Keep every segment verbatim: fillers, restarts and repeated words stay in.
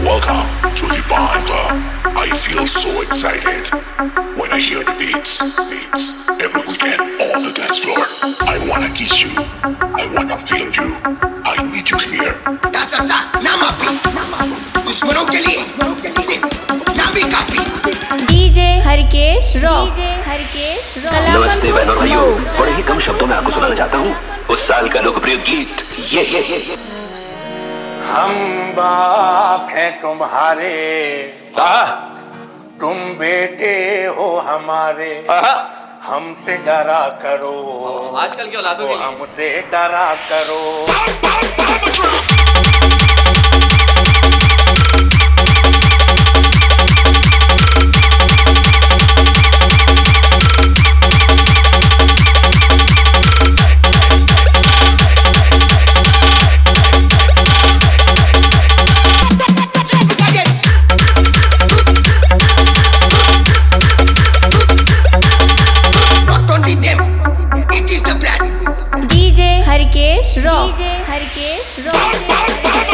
Welcome to the Barn Club. I feel so excited when I hear the beats. Beats. Every weekend on the dance floor. I wanna kiss you. I wanna feel you. I need you here. That's a ta, namapi. दुश्मनों के लिए इसे ना भी काफी. DJ Harkesh Rock. DJ Harkesh Rock. नमस्ते बहनों और भाइयों, बड़े ही कम शब्दों में आपको सुनाना चाहता हूँ उस साल का लोकप्रिय गीत ये ये ये ये हम बाप हैं तुम्हारे, तुम बेटे हो हमारे, हमसे डरा करो, आजकल की औलादों के लिए हमसे डरा करो. Harkesh Rock. DJ Harkesh Rock.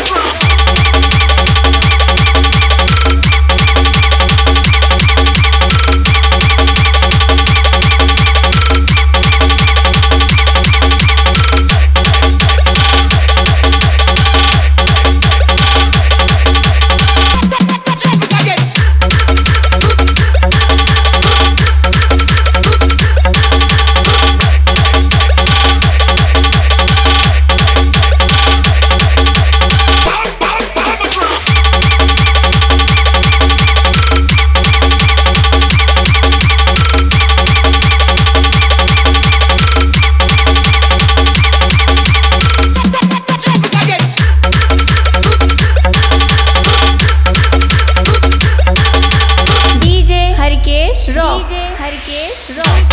DJ Harkesh Rock.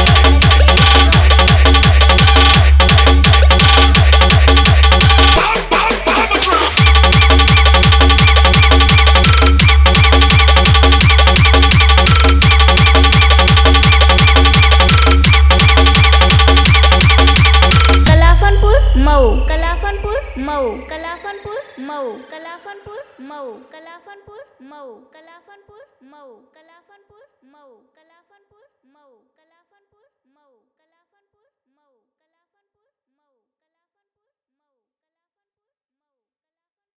Kalafanpur Mau. Kalafanpur Mau. Kalafanpur Mau. Kalafanpur Mau. Kalafanpur Mau. Kalafanpur Mau. Kalafanpur Mau. Kalafanpur Mau.